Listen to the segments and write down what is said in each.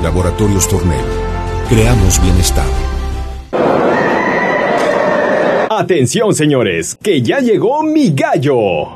Laboratorios Tornel. Creamos bienestar. Atención, señores, que ya llegó Mi Gallo.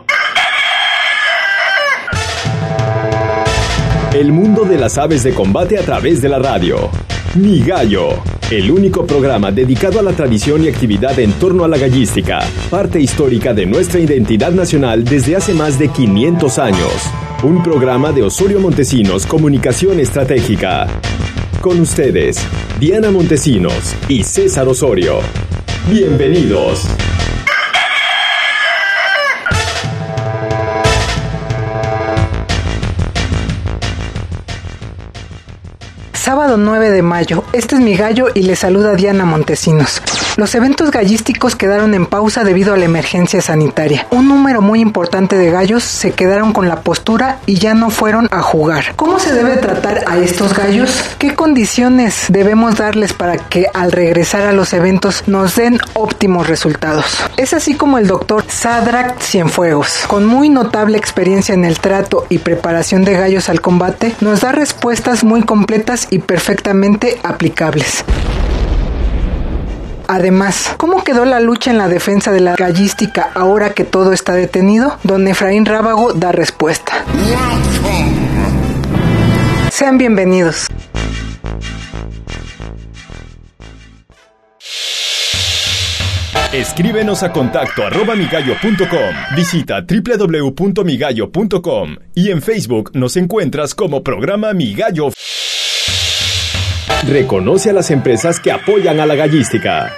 El mundo de las aves de combate a través de la radio. Mi Gallo, el único programa dedicado a la tradición y actividad en torno a la gallística, parte histórica de nuestra identidad nacional desde hace más de 500 años. Un programa de Osorio Montesinos Comunicación Estratégica. Con ustedes, Diana Montesinos y César Osorio. Bienvenidos. Sábado 9 de mayo, este es Mi Gallo y le saluda Diana Montesinos. Los eventos gallísticos quedaron en pausa debido a la emergencia sanitaria. Un número muy importante de gallos se quedaron con la postura y ya no fueron a jugar. ¿Cómo se debe tratar a estos gallos? ¿Qué condiciones debemos darles para que al regresar a los eventos nos den óptimos resultados? Es así como el doctor Sadrac Cienfuegos, con muy notable experiencia en el trato y preparación de gallos al combate, nos da respuestas muy completas y perfectamente aplicables. Además, ¿cómo quedó la lucha en la defensa de la gallística ahora que todo está detenido? Don Efraín Rábago da respuesta. Sean bienvenidos. Escríbenos a contacto@migallo.com. Visita www.migallo.com y en Facebook nos encuentras como programa Mi Gallo. Reconoce a las empresas que apoyan a la gallística.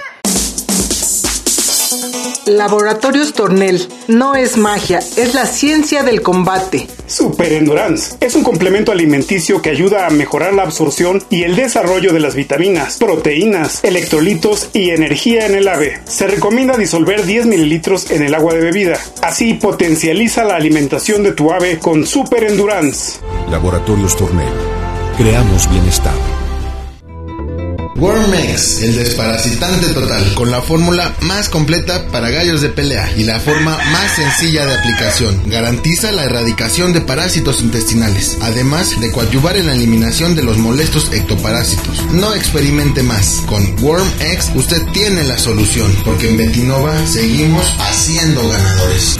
Laboratorios Tornel. No es magia, es la ciencia del combate. Super Endurance es un complemento alimenticio que ayuda a mejorar la absorción y el desarrollo de las vitaminas, proteínas, electrolitos y energía en el ave. Se recomienda disolver 10 mililitros en el agua de bebida. Así potencializa la alimentación de tu ave con Super Endurance. Laboratorios Tornel. Creamos bienestar. Wormex, el desparasitante total, con la fórmula más completa para gallos de pelea y la forma más sencilla de aplicación. Garantiza la erradicación de parásitos intestinales, además de coadyuvar en la eliminación de los molestos ectoparásitos. No experimente más. Con Wormex usted tiene la solución, porque en Betinova seguimos haciendo ganadores.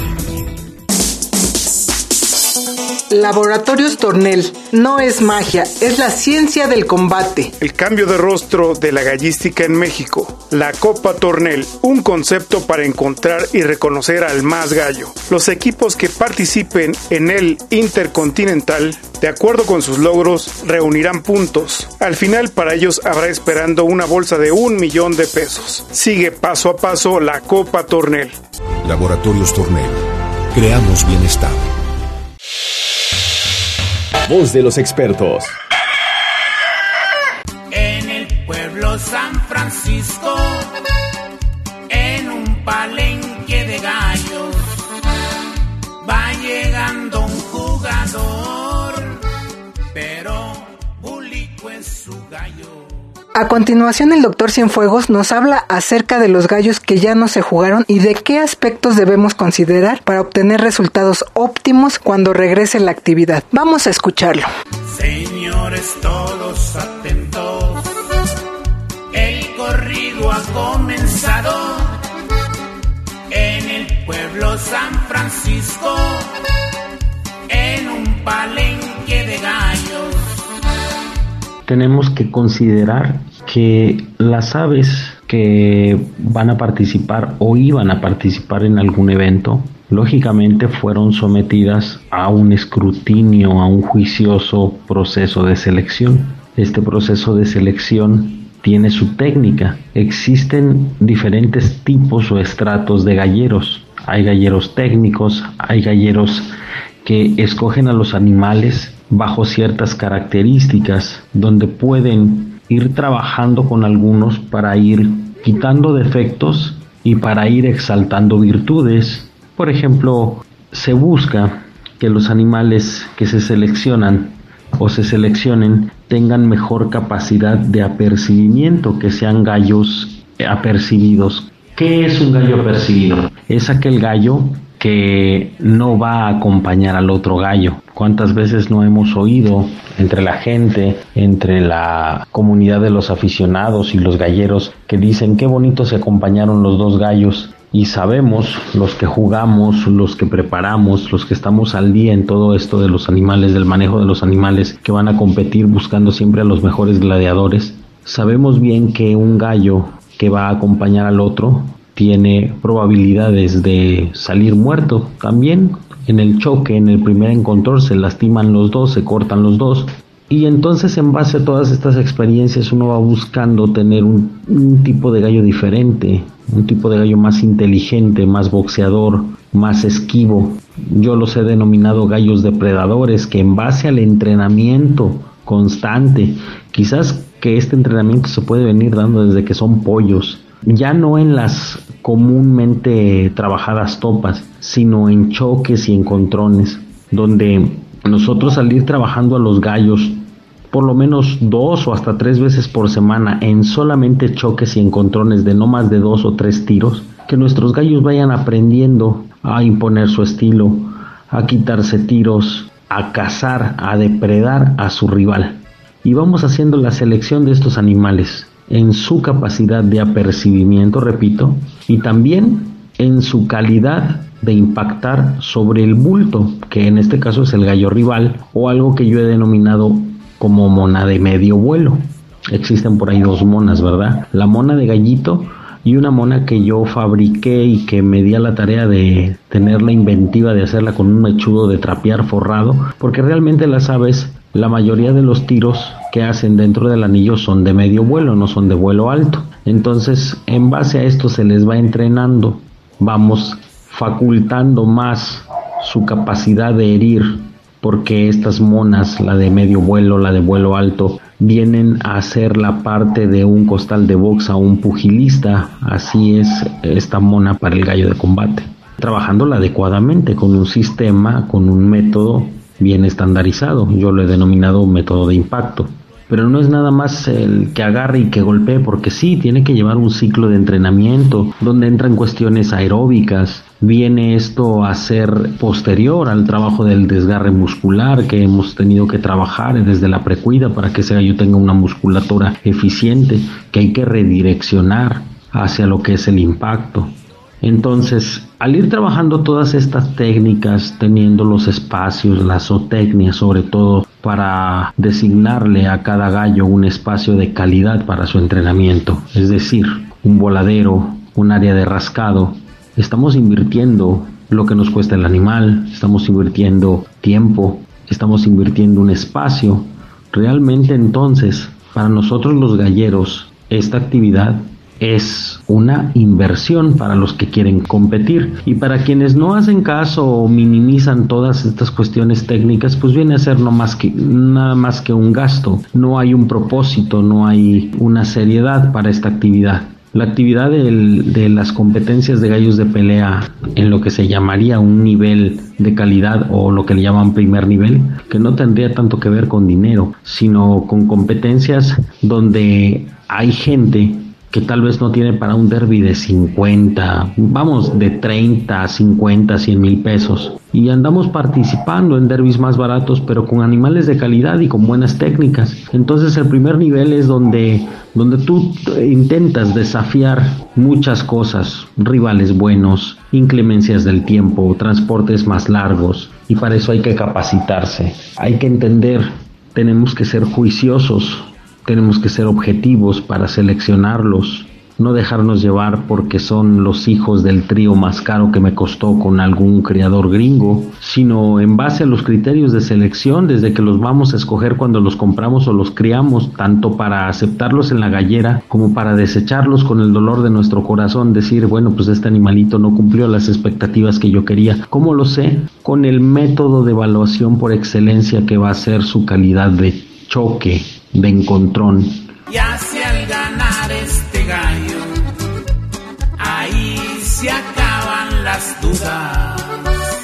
Laboratorios Tornel. No es magia, es la ciencia del combate. El cambio de rostro de la gallística en México. La Copa Tornel, un concepto para encontrar y reconocer al más gallo. Los equipos que participen en el Intercontinental, de acuerdo con sus logros, reunirán puntos. Al final para ellos habrá esperando una bolsa de $1,000,000. Sigue paso a paso la Copa Tornel. Laboratorios Tornel. Creamos bienestar. Voz de los expertos. En el pueblo San Francisco, en un palenque de gallos, va llegando un jugador, pero Bulico es su gallo. A continuación, el doctor Cienfuegos nos habla acerca de los gallos que ya no se jugaron y de qué aspectos debemos considerar para obtener resultados óptimos cuando regrese la actividad. Vamos a escucharlo. Señores todos atentos, el corrido ha comenzado en el pueblo San Francisco, en un palenque de gallos. Tenemos que considerar que las aves que van a participar o iban a participar en algún evento, lógicamente fueron sometidas a un escrutinio, a un juicioso proceso de selección. Este proceso de selección tiene su técnica. Existen diferentes tipos o estratos de galleros. Hay galleros técnicos, hay galleros que escogen a los animales bajo ciertas características, donde pueden ir trabajando con algunos para ir quitando defectos y para ir exaltando virtudes. Por ejemplo, se busca que los animales que se seleccionan o se seleccionen tengan mejor capacidad de apercibimiento, que sean gallos apercibidos. ¿Qué es un gallo apercibido? Es aquel gallo que no va a acompañar al otro gallo. ¿Cuántas veces no hemos oído entre la gente, entre la comunidad de los aficionados y los galleros, que dicen qué bonito se acompañaron los dos gallos? Y sabemos, los que jugamos, los que preparamos, los que estamos al día en todo esto de los animales, del manejo de los animales, que van a competir buscando siempre a los mejores gladiadores, sabemos bien que un gallo que va a acompañar al otro tiene probabilidades de salir muerto. También en el choque, en el primer encontrón, se lastiman los dos, se cortan los dos. Y entonces, en base a todas estas experiencias, uno va buscando tener un tipo de gallo diferente, un tipo de gallo más inteligente, más boxeador, más esquivo. Yo los he denominado gallos depredadores, que en base al entrenamiento constante, quizás que este entrenamiento se puede venir dando desde que son pollos, ya no en las comúnmente trabajadas topas, sino en choques y encontrones, donde nosotros al ir trabajando a los gallos por lo menos 2 o hasta 3 veces por semana en solamente choques y encontrones de no más de 2 o 3 tiros, que nuestros gallos vayan aprendiendo a imponer su estilo, a quitarse tiros, a cazar, a depredar a su rival. Y vamos haciendo la selección de estos animales en su capacidad de apercibimiento, repito, y también en su calidad de impactar sobre el bulto, que en este caso es el gallo rival, o algo que yo he denominado como mona de medio vuelo. Existen por ahí 2 monas, ¿verdad? La mona de gallito y una mona que yo fabriqué y que me di a la tarea de tener la inventiva de hacerla con un mechudo de trapear forrado, porque realmente las aves, la mayoría de los tiros que hacen dentro del anillo son de medio vuelo, no son de vuelo alto. Entonces, en base a esto se les va entrenando, vamos facultando más su capacidad de herir, porque estas monas, la de medio vuelo, la de vuelo alto, vienen a ser la parte de un costal de box a un pugilista. Así es esta mona para el gallo de combate, trabajándola adecuadamente con un sistema, con un método bien estandarizado. Yo lo he denominado método de impacto. Pero no es nada más el que agarre y que golpee, porque sí, tiene que llevar un ciclo de entrenamiento donde entran cuestiones aeróbicas. Viene esto a ser posterior al trabajo del desgarre muscular que hemos tenido que trabajar desde la precuida para que ese gallo tenga una musculatura eficiente, que hay que redireccionar hacia lo que es el impacto. Entonces, al ir trabajando todas estas técnicas, teniendo los espacios, la zootecnia sobre todo, para designarle a cada gallo un espacio de calidad para su entrenamiento, es decir, un voladero, un área de rascado, estamos invirtiendo lo que nos cuesta el animal, estamos invirtiendo tiempo, estamos invirtiendo un espacio. Realmente entonces, para nosotros los galleros, esta actividad es una inversión para los que quieren competir, y para quienes no hacen caso o minimizan todas estas cuestiones técnicas, pues viene a ser nada más que un gasto. No hay un propósito, no hay una seriedad para esta actividad. La actividad de las competencias de gallos de pelea en lo que se llamaría un nivel de calidad, o lo que le llaman primer nivel, que no tendría tanto que ver con dinero, sino con competencias donde hay gente que tal vez no tiene para un derby de 50, vamos, de 30, 50, 100 mil pesos. Y andamos participando en derbis más baratos, pero con animales de calidad y con buenas técnicas. Entonces el primer nivel es donde tú intentas desafiar muchas cosas, rivales buenos, inclemencias del tiempo, transportes más largos, y para eso hay que capacitarse, hay que entender, tenemos que ser juiciosos, tenemos que ser objetivos para seleccionarlos, no dejarnos llevar porque son los hijos del trío más caro que me costó con algún criador gringo, sino en base a los criterios de selección desde que los vamos a escoger cuando los compramos o los criamos, tanto para aceptarlos en la gallera como para desecharlos con el dolor de nuestro corazón, decir, bueno, pues este animalito no cumplió las expectativas que yo quería. ¿Cómo lo sé? Con el método de evaluación por excelencia que va a ser su calidad de choque, de encontrón. Y hacia al ganar este gallo, ahí se acaban las dudas.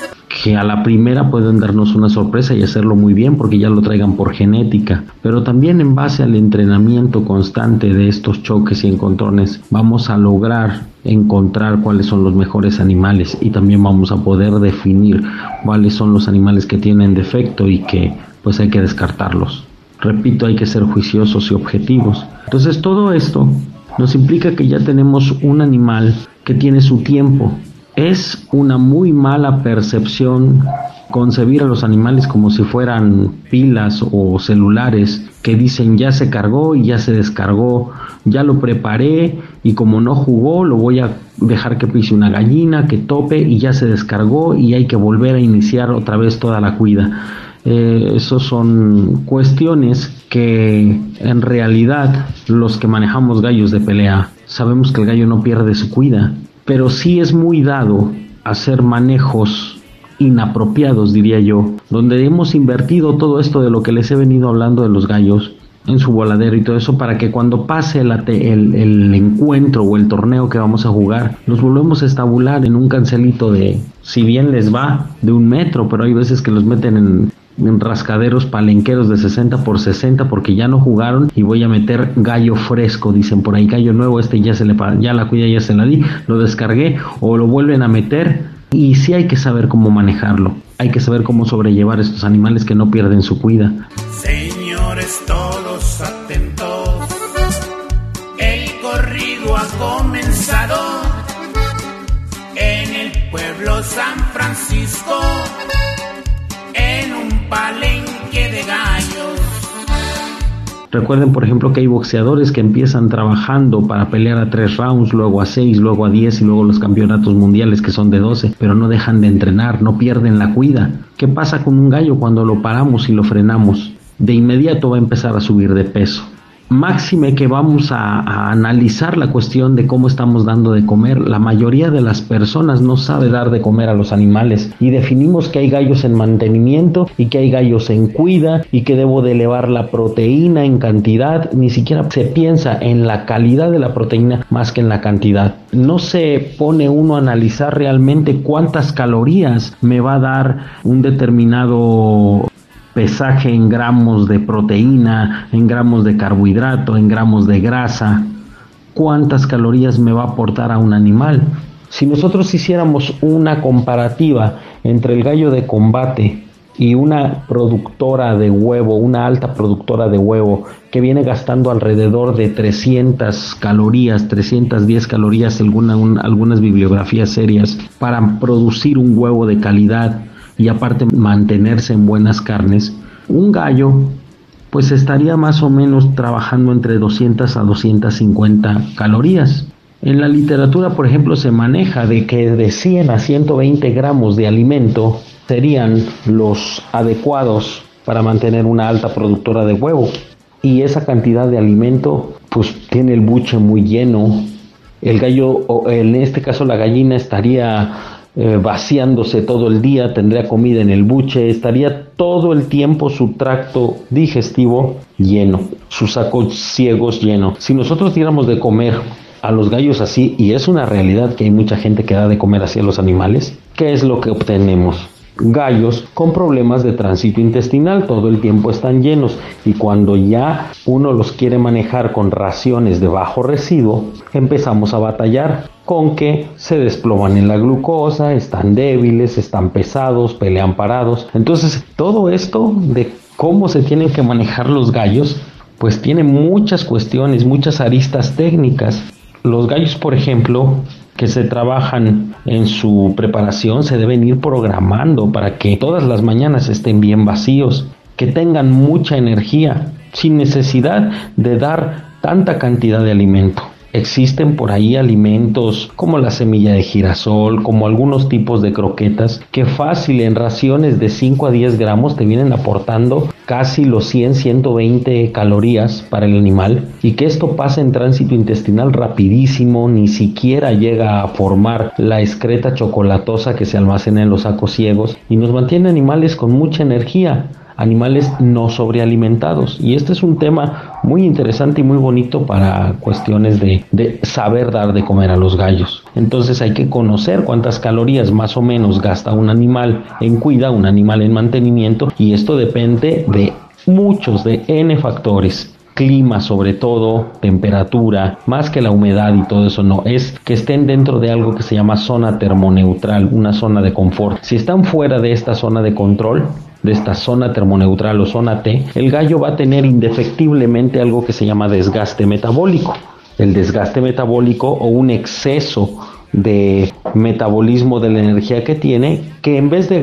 que a la primera pueden darnos una sorpresa y hacerlo muy bien porque ya lo traigan por genética, pero también en base al entrenamiento constante de estos choques y encontrones vamos a lograr encontrar cuáles son los mejores animales y también vamos a poder definir cuáles son los animales que tienen defecto y que pues hay que descartarlos. Repito, hay que ser juiciosos y objetivos. Entonces todo esto nos implica que ya tenemos un animal que tiene su tiempo. Es una muy mala percepción concebir a los animales como si fueran pilas o celulares que dicen ya se cargó y ya se descargó, ya lo preparé y como no jugó lo voy a dejar que pise una gallina, que tope y ya se descargó y hay que volver a iniciar otra vez toda la cuida. Esos son cuestiones que en realidad los que manejamos gallos de pelea sabemos que el gallo no pierde su cuida, pero sí es muy dado hacer manejos inapropiados, diría yo, donde hemos invertido todo esto de lo que les he venido hablando de los gallos en su voladero y todo eso para que cuando pase el encuentro o el torneo que vamos a jugar, los volvemos a estabular en un cancelito de, si bien les va, de 1 metro, pero hay veces que los meten en rascaderos palenqueros de 60 por 60 porque ya no jugaron y voy a meter gallo fresco, dicen por ahí, gallo nuevo, ya la cuida, ya se la di, lo descargué o lo vuelven a meter. Y sí hay que saber cómo manejarlo, hay que saber cómo sobrellevar estos animales que no pierden su cuida. Señores todos atentos, el corrido ha comenzado en el pueblo San Francisco, en un palenque de gallos. Recuerden, por ejemplo, que hay boxeadores que empiezan trabajando para pelear a 3 rounds, luego a 6, luego a 10 y luego los campeonatos mundiales que son de 12, pero no dejan de entrenar, no pierden la cuida. ¿Qué pasa con un gallo cuando lo paramos y lo frenamos? De inmediato va a empezar a subir de peso. Máxime que vamos a analizar la cuestión de cómo estamos dando de comer. La mayoría de las personas no sabe dar de comer a los animales y definimos que hay gallos en mantenimiento y que hay gallos en cuida y que debo de elevar la proteína en cantidad. Ni siquiera se piensa en la calidad de la proteína más que en la cantidad. No se pone uno a analizar realmente cuántas calorías me va a dar un determinado pesaje en gramos de proteína, en gramos de carbohidrato, en gramos de grasa, cuántas calorías me va a aportar a un animal. Si nosotros hiciéramos una comparativa entre el gallo de combate y una productora de huevo, una alta productora de huevo que viene gastando alrededor de 300 calorías, 310 calorías según algunas bibliografías serias para producir un huevo de calidad y aparte mantenerse en buenas carnes, un gallo pues estaría más o menos trabajando entre 200 a 250 calorías. En la literatura, por ejemplo, se maneja de que de 100 a 120 gramos de alimento serían los adecuados para mantener una alta productora de huevo. Y esa cantidad de alimento pues tiene el buche muy lleno. El gallo, o en este caso la gallina, estaría vaciándose todo el día, tendría comida en el buche, estaría todo el tiempo su tracto digestivo lleno, sus sacos ciegos llenos. Si nosotros diéramos de comer a los gallos así, y es una realidad que hay mucha gente que da de comer así a los animales, ¿qué es lo que obtenemos? Gallos con problemas de tránsito intestinal, todo el tiempo están llenos y cuando ya uno los quiere manejar con raciones de bajo residuo, empezamos a batallar con que se desploman en la glucosa, están débiles, están pesados, pelean parados. Entonces todo esto de cómo se tienen que manejar los gallos pues tiene muchas cuestiones, muchas aristas técnicas. Los gallos, por ejemplo, que se trabajan en su preparación se deben ir programando para que todas las mañanas estén bien vacíos, que tengan mucha energía, sin necesidad de dar tanta cantidad de alimento. Existen por ahí alimentos como la semilla de girasol, como algunos tipos de croquetas, que fácil en raciones de 5 a 10 gramos te vienen aportando casi los 100-120 calorías para el animal, y que esto pasa en tránsito intestinal rapidísimo, ni siquiera llega a formar la excreta chocolatosa que se almacena en los sacos ciegos, y nos mantiene animales con mucha energía. animales no sobrealimentados. Y este es un tema muy interesante y muy bonito para cuestiones de saber dar de comer a los gallos. Entonces hay que conocer cuántas calorías más o menos gasta un animal en cuida, un animal en mantenimiento, y esto depende de muchos, de N factores. Clima, sobre todo, temperatura, más que la humedad y todo eso, no, es que estén dentro de algo que se llama zona termoneutral, una zona de confort. Si están fuera de esta zona de control, de esta zona termoneutral o zona T, el gallo va a tener indefectiblemente algo que se llama desgaste metabólico. El desgaste metabólico o un exceso de metabolismo de la energía que tiene, que en vez de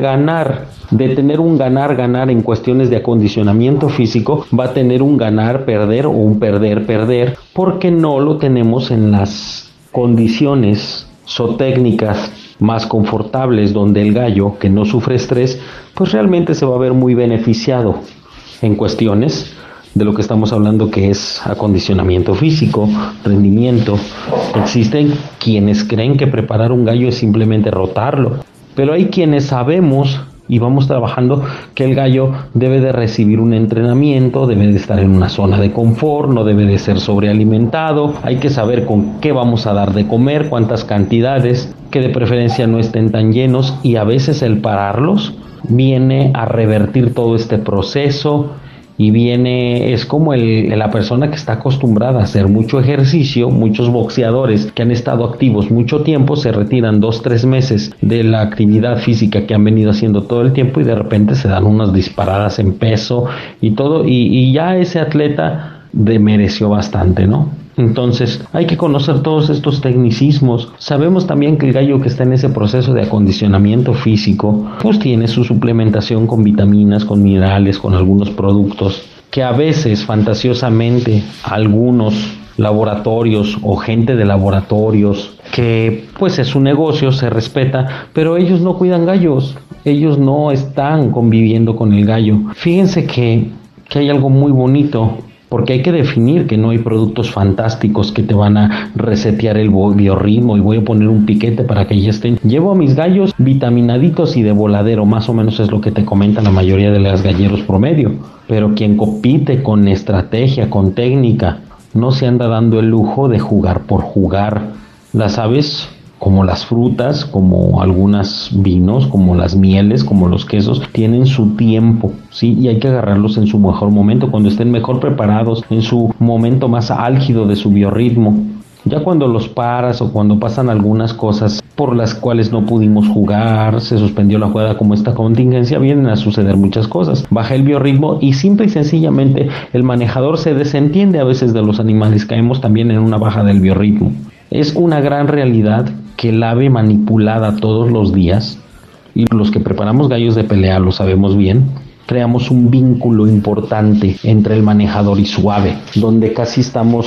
tener un ganar en cuestiones de acondicionamiento físico, va a tener un ganar-perder o un perder-perder, porque no lo tenemos en las condiciones zootécnicas más confortables, donde el gallo que no sufre estrés, pues realmente se va a ver muy beneficiado en cuestiones de lo que estamos hablando, que es acondicionamiento físico, rendimiento. Existen quienes creen que preparar un gallo es simplemente rotarlo, pero hay quienes sabemos y vamos trabajando que el gallo debe de recibir un entrenamiento, debe de estar en una zona de confort, no debe de ser sobrealimentado, hay que saber con qué vamos a dar de comer, cuántas cantidades, que de preferencia no estén tan llenos, y a veces el pararlos viene a revertir todo este proceso. Y es como la persona que está acostumbrada a hacer mucho ejercicio. Muchos boxeadores que han estado activos mucho tiempo se retiran 2-3 meses de la actividad física que han venido haciendo todo el tiempo, y de repente se dan unas disparadas en peso y todo, y ya ese atleta demereció bastante, ¿no? Entonces hay que conocer todos estos tecnicismos. Sabemos también que el gallo que está en ese proceso de acondicionamiento físico, pues tiene su suplementación con vitaminas, con minerales, con algunos productos que a veces fantasiosamente algunos laboratorios o gente de laboratorios, que pues es un negocio, se respeta, pero ellos no cuidan gallos, ellos no están conviviendo con el gallo. Fíjense que hay algo muy bonito, porque hay que definir que no hay productos fantásticos que te van a resetear el biorritmo y voy a poner un piquete para que ya estén. Llevo a mis gallos vitaminaditos y de voladero, más o menos es lo que te comentan la mayoría de los galleros promedio. Pero quien compite con estrategia, con técnica, no se anda dando el lujo de jugar por jugar. Las aves, como las frutas, como algunos vinos, como las mieles, como los quesos, tienen su tiempo, ¿sí? Y hay que agarrarlos en su mejor momento, cuando estén mejor preparados, en su momento más álgido de su biorritmo. Ya cuando los paras o cuando pasan algunas cosas por las cuales no pudimos jugar, se suspendió la jugada como esta contingencia, vienen a suceder muchas cosas. Baja el biorritmo y simple y sencillamente el manejador se desentiende a veces de los animales, caemos también en una baja del biorritmo. Es una gran realidad que el ave manipulada todos los días, y los que preparamos gallos de pelea lo sabemos bien, creamos un vínculo importante entre el manejador y su ave, donde casi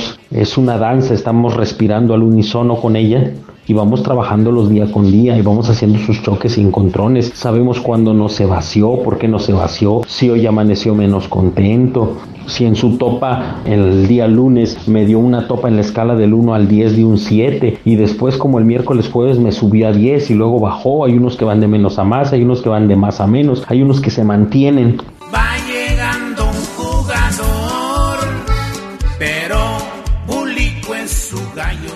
es una danza, estamos respirando al unísono con ella y vamos trabajándolos día con día y vamos haciendo sus choques y encontrones. Sabemos cuándo no se vació, por qué no se vació, si hoy amaneció menos contento, si en su topa el día lunes me dio una topa en la escala del 1 al 10 de un 7 y después como el miércoles jueves me subió a 10 y luego bajó. Hay unos que van de menos a más, hay unos que van de más a menos, hay unos que se mantienen. Va llegando un jugador, pero Bulico es su gallo.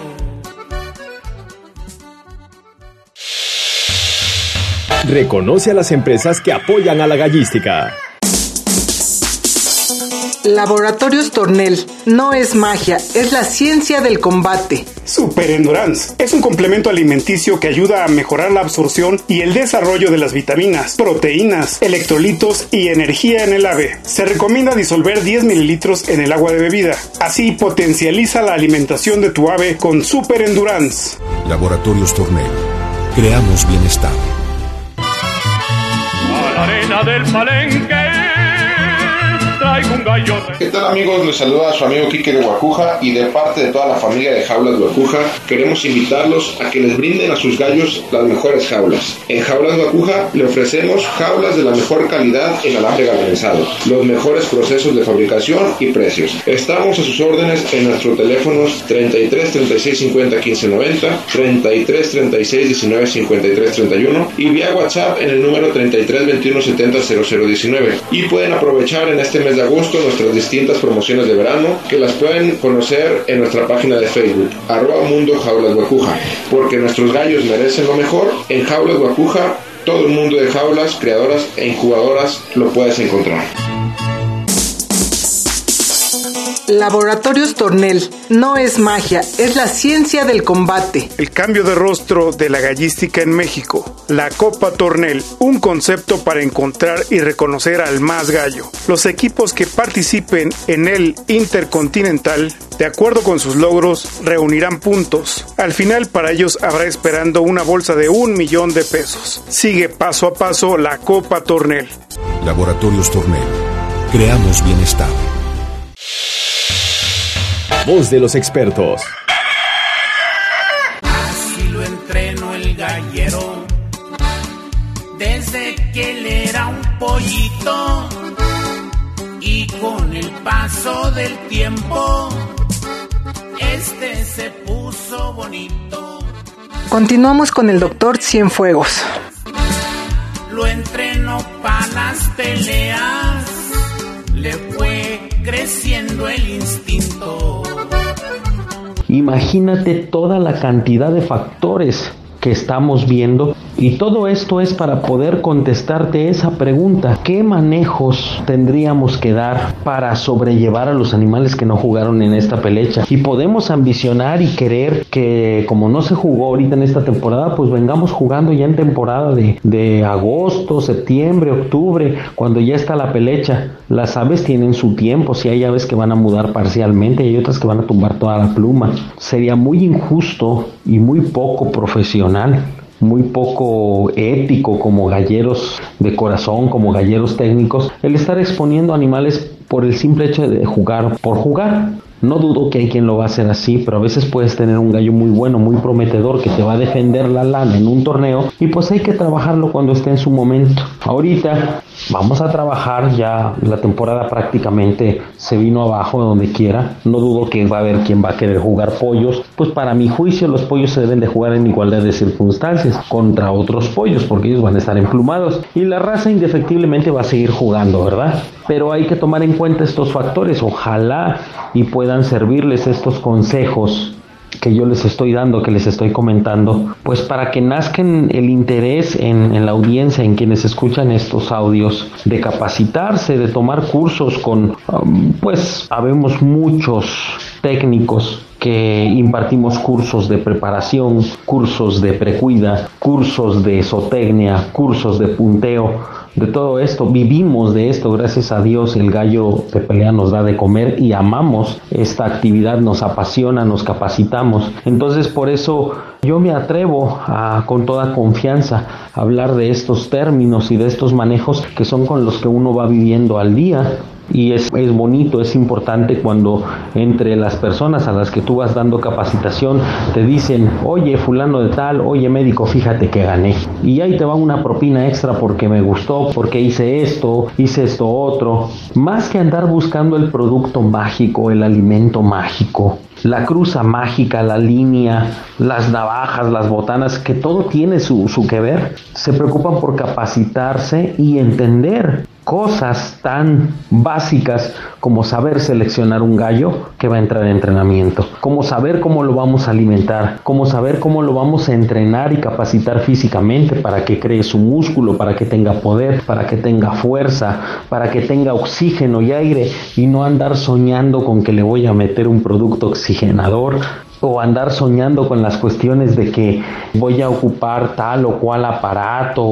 Reconoce a las empresas que apoyan a la gallística. Laboratorios Tornel. No es magia, es la ciencia del combate. Super Endurance es un complemento alimenticio que ayuda a mejorar la absorción y el desarrollo de las vitaminas, proteínas, electrolitos y energía en el ave. Se recomienda disolver 10 mililitros en el agua de bebida. Así potencializa la alimentación de tu ave con Super Endurance. Laboratorios Tornel. Creamos bienestar. A la arena del Palenque traigo un gallo. ¿Qué tal, amigos? Les saluda a su amigo Quique de Guacuja, y de parte de toda la familia de Jaulas Guacuja queremos invitarlos a que les brinden a sus gallos las mejores jaulas. En Jaulas Guacuja le ofrecemos jaulas de la mejor calidad en alambre galvanizado, los mejores procesos de fabricación y precios. Estamos a sus órdenes en nuestros teléfonos 33 36 50 15 90, 33 36 19 53 31 y vía WhatsApp en el número 33 21 70 00 19. Y pueden aprovechar en este mes de agosto nuestras distintas promociones de verano, que las pueden conocer en nuestra página de Facebook, @Mundo Jaulas Guacuja, porque nuestros gallos merecen lo mejor. En Jaulas Guacuja, todo el mundo de jaulas, criadoras e incubadoras lo puedes encontrar. Laboratorios Tornel. No es magia, es la ciencia del combate. El cambio de rostro de la gallística en México. La Copa Tornel, un concepto para encontrar y reconocer al más gallo. Los equipos que participen en el Intercontinental, de acuerdo con sus logros, reunirán puntos. Al final, para ellos habrá esperando una bolsa de $1,000,000. Sigue paso a paso la Copa Tornel. Laboratorios Tornel. Creamos bienestar. Voz de los expertos. Así lo entrenó el gallero, desde que él era un pollito, y con el paso del tiempo, se puso bonito. Continuamos con el doctor Cienfuegos. Lo entrenó para las peleas, le fue creciendo el instinto. Imagínate toda la cantidad de factores que estamos viendo, y todo esto es para poder contestarte esa pregunta: ¿qué manejos tendríamos que dar para sobrellevar a los animales que no jugaron en esta pelecha? Y podemos ambicionar y querer que, como no se jugó ahorita en esta temporada, pues vengamos jugando ya en temporada de agosto, septiembre, octubre, cuando ya está la pelecha. Las aves tienen su tiempo, si hay aves que van a mudar parcialmente y hay otras que van a tumbar toda la pluma. Sería muy injusto y muy poco profesional, muy poco ético como galleros de corazón, como galleros técnicos, el estar exponiendo animales por el simple hecho de jugar por jugar. No dudo que hay quien lo va a hacer así, pero a veces puedes tener un gallo muy bueno, muy prometedor, que te va a defender la lana en un torneo, y pues hay que trabajarlo cuando esté en su momento. Ahorita vamos a trabajar, ya la temporada prácticamente se vino abajo donde quiera. No dudo que va a haber quien va a querer jugar pollos. Pues para mi juicio los pollos se deben de jugar en igualdad de circunstancias contra otros pollos, porque ellos van a estar emplumados y la raza indefectiblemente va a seguir jugando, ¿verdad? Pero hay que tomar en cuenta estos factores. Ojalá y puedan servirles estos consejos que yo les estoy dando, que les estoy comentando, pues para que nazcan el interés en la audiencia, en quienes escuchan estos audios, de capacitarse, de tomar cursos con, pues habemos muchos técnicos que impartimos cursos de preparación, cursos de precuida, cursos de zootecnia, cursos de punteo. De todo esto, vivimos de esto, gracias a Dios. El gallo de pelea nos da de comer y amamos esta actividad, nos apasiona, nos capacitamos. Entonces por eso yo me atrevo con toda confianza a hablar de estos términos y de estos manejos que son con los que uno va viviendo al día. Y es bonito, es importante cuando entre las personas a las que tú vas dando capacitación te dicen: oye, fulano de tal, oye, médico, fíjate que gané. Y ahí te va una propina extra porque me gustó, porque hice esto otro. Más que andar buscando el producto mágico, el alimento mágico, la cruza mágica, la línea, las navajas, las botanas, que todo tiene su que ver, se preocupan por capacitarse y entender cosas tan básicas como saber seleccionar un gallo que va a entrar en entrenamiento, como saber cómo lo vamos a alimentar, como saber cómo lo vamos a entrenar y capacitar físicamente para que cree su músculo, para que tenga poder, para que tenga fuerza, para que tenga oxígeno y aire, y no andar soñando con que le voy a meter un producto oxigenador, o andar soñando con las cuestiones de que voy a ocupar tal o cual aparato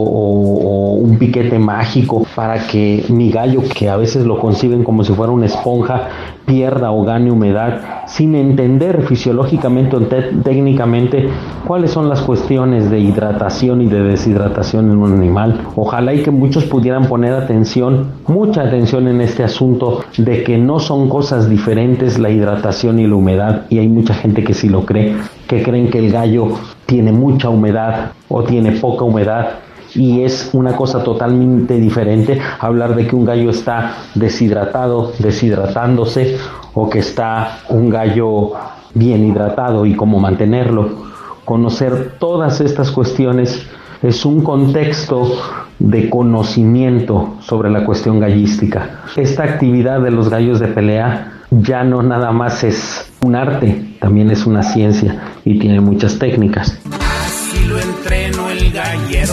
o un piquete mágico para que mi gallo, que a veces lo conciben como si fuera una esponja, pierda o gane humedad, sin entender fisiológicamente o técnicamente cuáles son las cuestiones de hidratación y de deshidratación en un animal. Ojalá y que muchos pudieran poner atención, mucha atención en este asunto de que no son cosas diferentes la hidratación y la humedad, y hay mucha gente que sí lo cree, que creen que el gallo tiene mucha humedad o tiene poca humedad, y es una cosa totalmente diferente hablar de que un gallo está deshidratado, deshidratándose, o que está un gallo bien hidratado y cómo mantenerlo. Conocer todas estas cuestiones es un contexto de conocimiento sobre la cuestión gallística. Esta actividad de los gallos de pelea ya no nada más es un arte, también es una ciencia y tiene muchas técnicas. Así lo entreno el gallero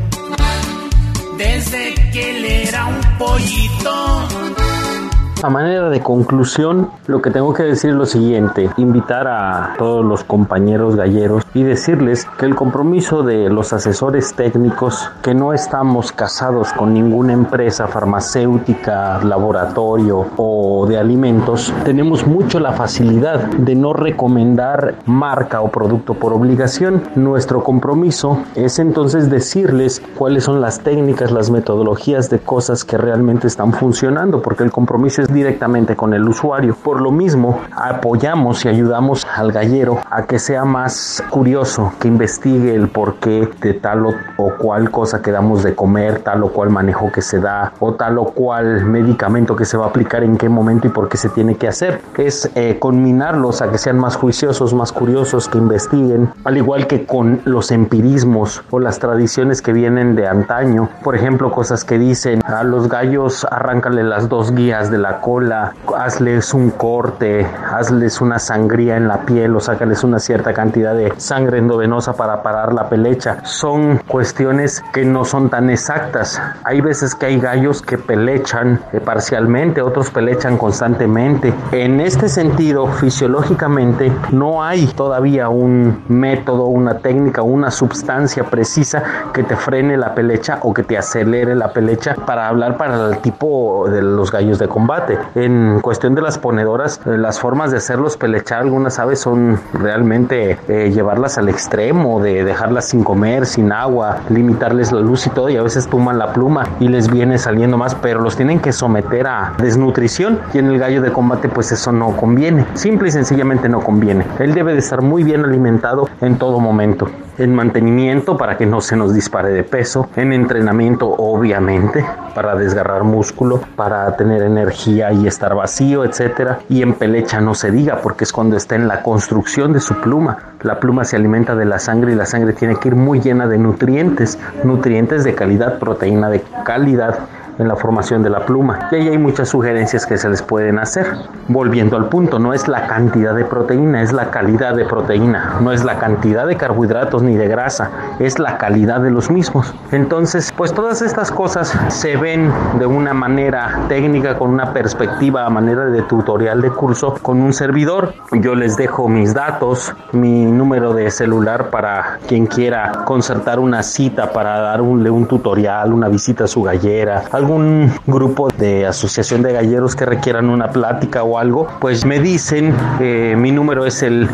desde que él era un pollito. A manera de conclusión, lo que tengo que decir es lo siguiente: invitar a todos los compañeros galleros y decirles que el compromiso de los asesores técnicos, que no estamos casados con ninguna empresa farmacéutica, laboratorio o de alimentos, tenemos mucho la facilidad de no recomendar marca o producto por obligación. Nuestro compromiso es entonces decirles cuáles son las técnicas, las metodologías de cosas que realmente están funcionando, porque el compromiso es directamente con el usuario. Por lo mismo, apoyamos y ayudamos al gallero a que sea más curioso, que investigue el porqué de tal o cual cosa que damos de comer, tal o cual manejo que se da, o tal o cual medicamento que se va a aplicar en qué momento y por qué se tiene que hacer. Es conminarlos a que sean más juiciosos, más curiosos, que investiguen, al igual que con los empirismos o las tradiciones que vienen de antaño. Por ejemplo, cosas que dicen: a los gallos arráncale las 2 guías de la cola, hazles un corte, hazles una sangría en la piel o sácales una cierta cantidad de sangre endovenosa para parar la pelecha. Son cuestiones que no son tan exactas. Hay veces que hay gallos que pelechan parcialmente, otros pelechan constantemente. En este sentido, fisiológicamente, no hay todavía un método, una técnica, una sustancia precisa que te frene la pelecha o que te acelere la pelecha, para hablar para el tipo de los gallos de combate. En cuestión de las ponedoras, las formas de hacerlos pelechar algunas aves son realmente llevarlas al extremo, de dejarlas sin comer, sin agua, limitarles la luz y todo, y a veces tumban la pluma y les viene saliendo más, pero los tienen que someter a desnutrición, y en el gallo de combate pues eso no conviene, simple y sencillamente no conviene. Él debe de estar muy bien alimentado en todo momento, en mantenimiento para que no se nos dispare de peso, en entrenamiento obviamente para desgarrar músculo, para tener energía y estar vacío, etcétera, y en pelecha no se diga, porque es cuando está en la construcción de su pluma. La pluma se alimenta de la sangre y la sangre tiene que ir muy llena de nutrientes de calidad, proteína de calidad en la formación de la pluma. Y ahí hay muchas sugerencias que se les pueden hacer. Volviendo al punto, no es la cantidad de proteína, es la calidad de proteína. No es la cantidad de carbohidratos ni de grasa, es la calidad de los mismos. Entonces, pues todas estas cosas se ven de una manera técnica, con una perspectiva a manera de tutorial de curso con un servidor. Yo les dejo mis datos, mi número de celular para quien quiera concertar una cita para darle un tutorial, una visita a su gallera, algún grupo de asociación de galleros que requieran una plática o algo, pues me dicen. Mi número es el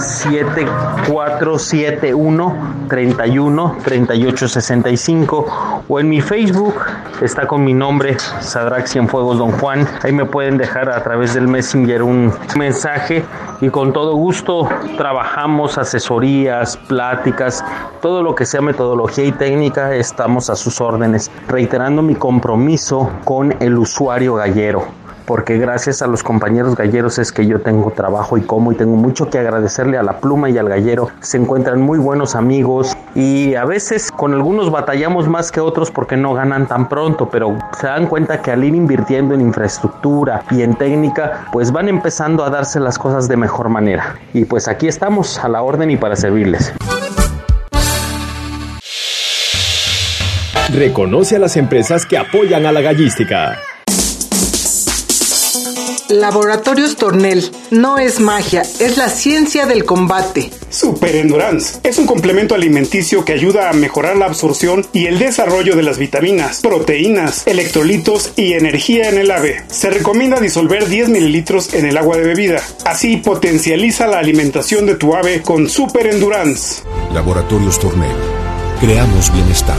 7471-31-3865, o en mi Facebook está con mi nombre, Sadrac Cienfuegos Don Juan. Ahí me pueden dejar a través del Messenger un mensaje y con todo gusto trabajamos asesorías, pláticas, todo lo que sea metodología y técnica, estamos a sus órdenes, reiterando mi compromiso con el usuario gallero, porque gracias a los compañeros galleros es que yo tengo trabajo y como, y tengo mucho que agradecerle a la pluma y al gallero. Se encuentran muy buenos amigos y a veces con algunos batallamos más que otros porque no ganan tan pronto, pero se dan cuenta que al ir invirtiendo en infraestructura y en técnica, pues van empezando a darse las cosas de mejor manera. Y pues aquí estamos a la orden y para servirles. Reconoce a las empresas que apoyan a la gallística. Laboratorios Tornel. No es magia, es la ciencia del combate. Super Endurance es un complemento alimenticio que ayuda a mejorar la absorción y el desarrollo de las vitaminas, proteínas, electrolitos y energía en el ave. Se recomienda disolver 10 mililitros en el agua de bebida. Así potencializa la alimentación de tu ave con Super Endurance. Laboratorios Tornel. Creamos bienestar.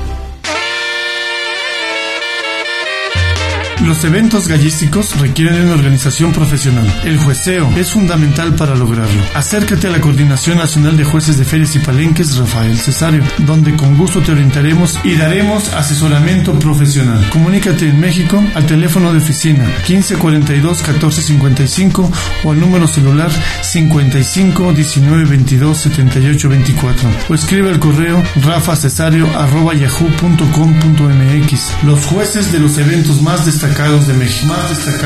Los eventos gallísticos requieren de una organización profesional. El jueceo es fundamental para lograrlo. Acércate a la Coordinación Nacional de Jueces de Ferias y Palenques Rafael Cesario, donde con gusto te orientaremos y daremos asesoramiento profesional. Comunícate en México al teléfono de oficina 1542 1455 o al número celular 55 19 22 78 24 o escribe al correo rafacesario@yahoo.com.mx. Los jueces de los eventos más destacados de México.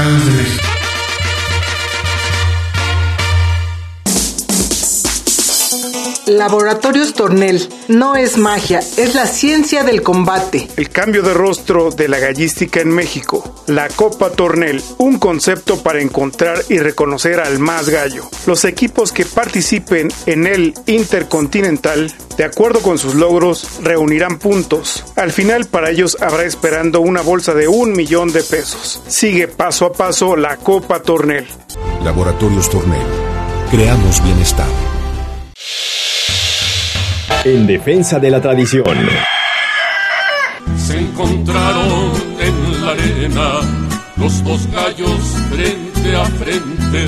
Laboratorios Tornel. No es magia, es la ciencia del combate. El cambio de rostro de la gallística en México. La Copa Tornel, un concepto para encontrar y reconocer al más gallo. Los equipos que participen en el Intercontinental, de acuerdo con sus logros, reunirán puntos. Al final, para ellos habrá esperando una bolsa de $1,000,000. Sigue paso a paso la Copa Tornel. Laboratorios Tornel. Creamos bienestar. En defensa de la tradición. Se encontraron en la arena los dos gallos frente a frente.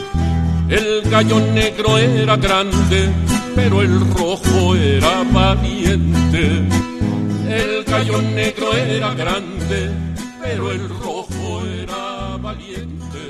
El gallo negro era grande, pero el rojo era valiente. El gallo negro era grande, pero el rojo era valiente.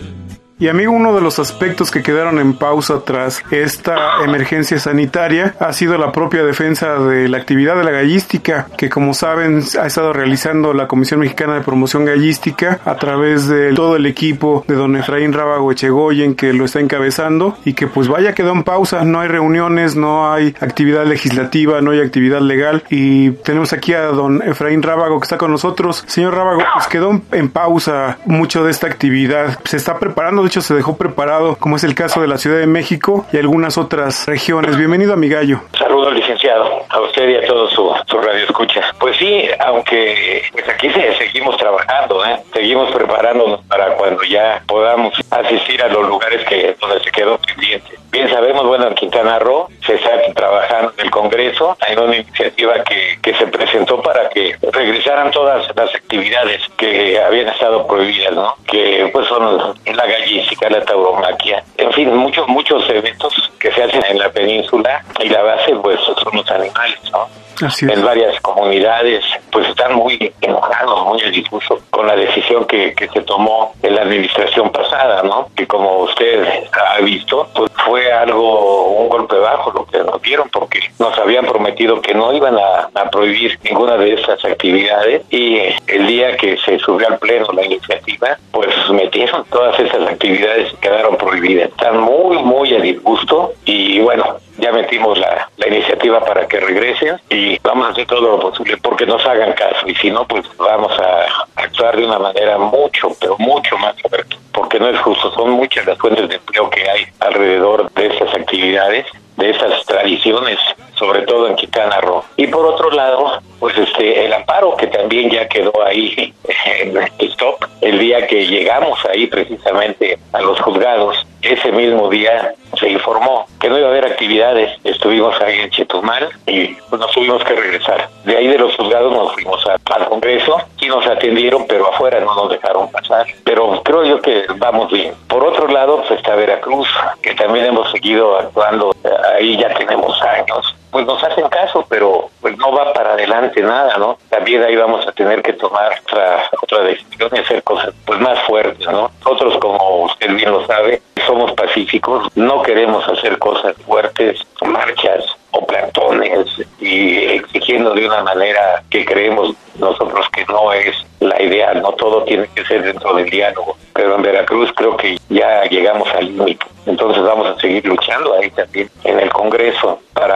Y amigo, uno de los aspectos que quedaron en pausa tras esta emergencia sanitaria ha sido la propia defensa de la actividad de la gallística, que como saben ha estado realizando la Comisión Mexicana de Promoción Gallística a través de todo el equipo de don Efraín Rábago Echegoyen, que lo está encabezando, y que pues vaya, quedó en pausa, no hay reuniones, no hay actividad legislativa, no hay actividad legal, y tenemos aquí a don Efraín Rábago que está con nosotros. Señor Rábago, pues quedó en pausa mucho de esta actividad, se está preparando, de hecho se dejó preparado, como es el caso de la Ciudad de México y algunas otras regiones. Bienvenido a Mi Gallo. Saludos, licenciado, a usted y a todo su radio escucha. Pues sí, aunque pues aquí seguimos trabajando, seguimos preparándonos para cuando ya podamos asistir a los lugares donde se quedó pendiente. Bien sabemos, bueno, en Quintana Roo se está trabajando en el Congreso, hay una iniciativa que se presentó para que regresaran todas las actividades que habían estado prohibidas, ¿no? Que pues son la gallística, la tauromaquia, en fin, muchos eventos que se hacen en la península, y la base pues son los animales, ¿no? Así es. En varias comunidades pues están muy enojados, muy a disgusto con la decisión que se tomó en la administración pasada, ¿no? Que como usted ha visto, pues fue un golpe bajo lo que nos dieron, porque nos habían prometido que no iban a prohibir ninguna de estas actividades, y el día que se subió al pleno la iniciativa, pues metieron todas esas actividades y quedaron prohibidas. Están muy a disgusto, y bueno, ya metimos la iniciativa para que regresen y vamos a hacer todo lo posible porque nos hagan caso, y si no, pues vamos a actuar de una manera pero mucho más fuerte, porque no es justo. Son muchas las fuentes de empleo que hay alrededor de estas actividades, de esas tradiciones, sobre todo en Quintana Roo. Y por otro lado, pues el amparo, que también ya quedó ahí en stop, el día que llegamos ahí precisamente a los juzgados, ese mismo día se informó que no iba a haber actividades. Estuvimos ahí en Chetumal y pues nos tuvimos que regresar. De ahí de los juzgados nos fuimos al Congreso y nos atendieron, pero afuera no nos dejaron pasar. Pero creo yo que vamos bien. Por otro lado, pues está Veracruz, que también hemos seguido actuando. Ahí ya tenemos años. Pues nos hacen caso, pero pues no va para adelante nada, ¿no? También ahí vamos a tener que tomar otra decisión y hacer cosas pues más fuertes, ¿no? Nosotros, como usted bien lo sabe, somos pacíficos, no queremos hacer cosas fuertes, marchas o plantones, y exigiendo de una manera que creemos nosotros que no es la ideal, no todo tiene que ser dentro del diálogo, pero en Veracruz creo que ya llegamos al límite. Entonces vamos a seguir luchando ahí también en el Congreso para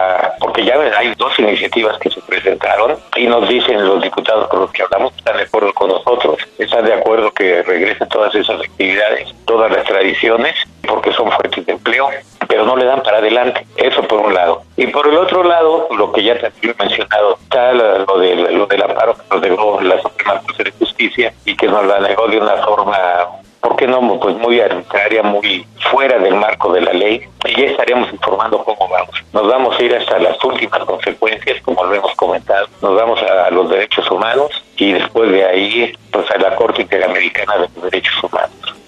porque ya hay 2 iniciativas que se presentaron y nos dicen los diputados con los que hablamos, están de acuerdo con nosotros, están de acuerdo que regresen todas esas actividades, todas las tradiciones, porque son fuentes de empleo, pero no le dan para adelante. Eso por un lado. Y por el otro lado, lo que ya te he mencionado, está lo del amparo que nos negó la Suprema Corte de Justicia y que nos la negó de una forma, ¿por qué no? Pues muy arbitraria, muy fuera del marco de la ley, y ya estaremos informando cómo vamos. Nos vamos a ir hasta las últimas consecuencias, como lo hemos comentado. Nos vamos a los derechos humanos y después de ahí, pues a la Corte Interamericana de los Derechos Humanos.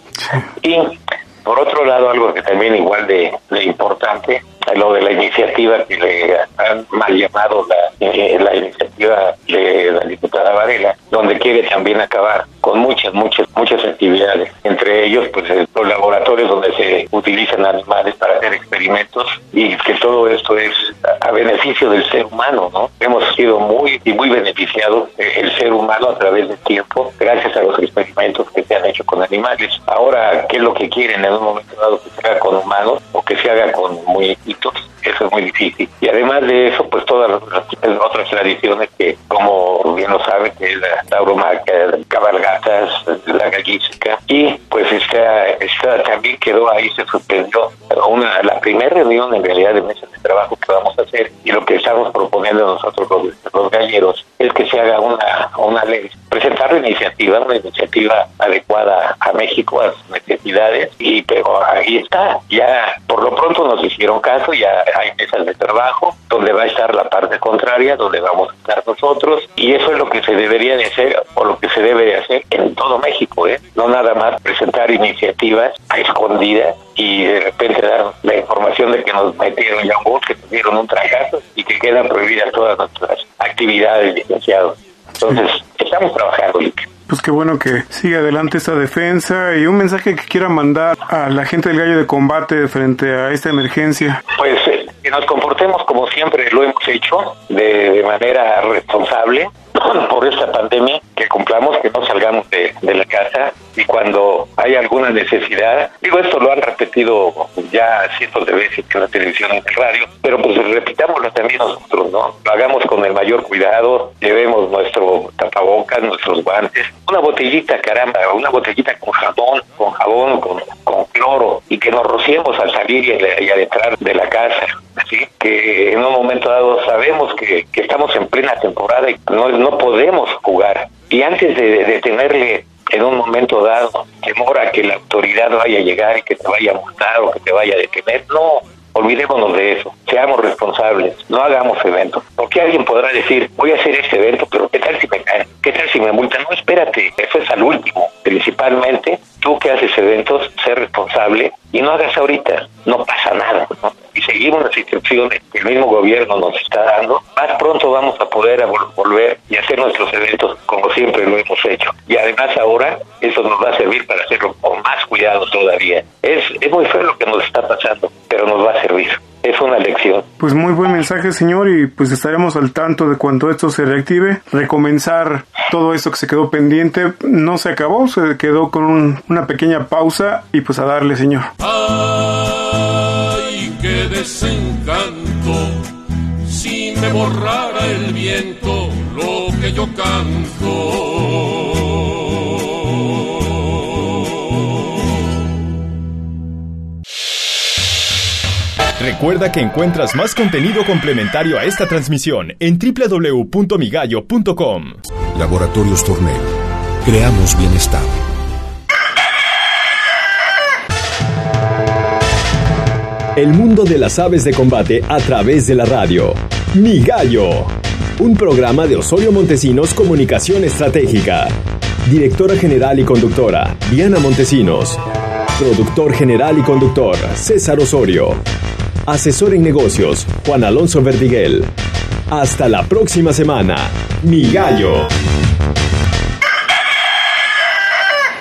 Y por otro lado, algo que también igual de importante, lo de la iniciativa que le han mal llamado la iniciativa de la diputada Varela, donde quiere también acabar con muchas actividades, entre ellos pues los laboratorios donde se utilizan animales para hacer experimentos, y que todo esto es a beneficio del ser humano, ¿no? Hemos sido muy beneficiados el ser humano a través del tiempo, gracias a los experimentos que se han hecho con animales. Ahora, ¿qué es lo que quieren en un momento dado que se haga con humanos o que se haga con muñequitos? Eso es muy difícil. Y además de eso, pues todas las otras tradiciones que, como bien lo saben, que es la tauromaquia, cabalgatas, la gallística, y pues esta también quedó ahí, se suspendió la primera reunión en realidad de mesa de trabajo que vamos a hacer, y lo que estamos proponiendo nosotros los galleros es que se haga una ley, presentar una iniciativa adecuada a México, a sus necesidades, pero ahí está, ya por lo pronto nos hicieron caso, ya hay mesas de trabajo donde va a estar la parte contraria, donde vamos a estar nosotros, y eso es lo que se debería de hacer, o lo que se debe de hacer en todo México, no nada más presentar iniciativas a escondidas y de repente dar la información de que nos metieron ya un gol, que tuvieron un trancazo y que quedan prohibidas todas nuestras actividades, licenciados. Entonces, estamos trabajando, Lick. Pues qué bueno que siga adelante esta defensa, y un mensaje que quiera mandar a la gente del Gallo de Combate frente a esta emergencia. Pues que nos comportemos como siempre lo hemos hecho, de manera responsable por esta pandemia, que cumplamos, que no salgamos de la casa, y cuando hay alguna necesidad, digo, esto lo han repetido ya cientos de veces en la televisión y en el radio, pero pues repitámoslo también nosotros, ¿no? Lo hagamos con el mayor cuidado, llevemos nuestro tapabocas, nuestros guantes, una botellita, caramba, una botellita con jabón, con cloro, y que nos rociemos al salir y al entrar de la casa, ¿sí? Que en un momento dado sabemos que estamos en plena temporada y no podemos jugar, y antes de tenerle en un momento dado temor a que la autoridad vaya a llegar y que te vaya a multar o que te vaya a detener, no, olvidémonos de eso, seamos responsables, no hagamos eventos, porque alguien podrá decir, voy a hacer este evento, pero ¿qué tal si me caen? ¿Qué tal si me multan? No, espérate, eso es al último. Principalmente, tú que haces eventos, sé responsable y no hagas ahorita, no pasa nada, ¿no? Y seguimos las instrucciones que el mismo gobierno nos está dando, más pronto vamos a poder volver y hacer nuestros eventos como siempre lo hemos hecho. Y además ahora eso nos va a servir para hacerlo con más cuidado todavía. Es muy feo lo que nos está pasando, pero nos va a servir. Es una lección. Pues muy buen mensaje, señor, y pues estaremos al tanto de cuando esto se reactive. Recomenzar todo esto que se quedó pendiente. No se acabó, se quedó con una pequeña pausa, y pues a darle, señor. ¡Ay, qué desencanto! Si me borrara el viento lo que yo canto. Recuerda que encuentras más contenido complementario a esta transmisión en www.migallo.com. Laboratorios Tornel. Creamos bienestar. El mundo de las aves de combate a través de la radio. Mi Gallo. Un programa de Osorio Montesinos Comunicación Estratégica. Directora general y conductora, Diana Montesinos. Productor general y conductor, César Osorio. Asesor en negocios, Juan Alonso Verdiguel. Hasta la próxima semana. Mi Gallo.